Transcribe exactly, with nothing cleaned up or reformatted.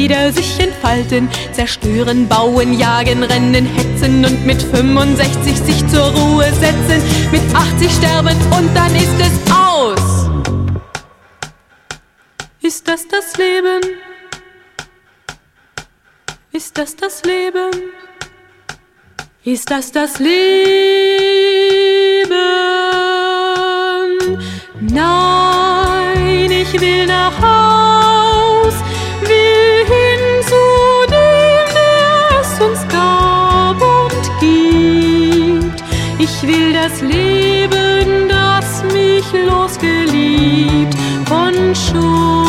wieder sich entfalten, zerstören, bauen, jagen, rennen, hetzen und mit fünfundsechzig sich zur Ruhe setzen, mit achtzig sterben und dann ist es aus. Ist das das Leben? Ist das das Leben? Ist das das Leben? Nein, ich will nach Haus, will hin zu dem, der es uns gab und gibt. Ich will das Leben, das mich losgeliebt von schon.